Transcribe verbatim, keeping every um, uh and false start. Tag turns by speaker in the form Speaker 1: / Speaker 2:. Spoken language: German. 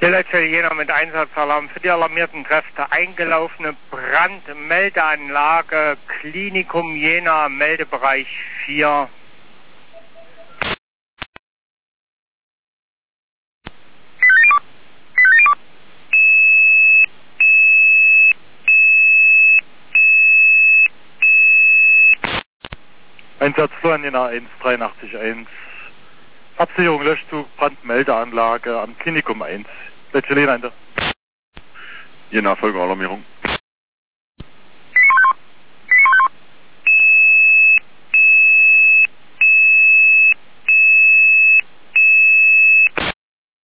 Speaker 1: Der letzte Jena mit Einsatzalarm für die alarmierten Kräfte. Eingelaufene Brandmeldeanlage, Klinikum Jena, Meldebereich vier.
Speaker 2: Einsatz Florian Jena eins drei acht eins. Absicherung, Löschzug, Brandmeldeanlage am Klinikum eins. Letzte Jena in der
Speaker 3: Jena, Folgealarmierung.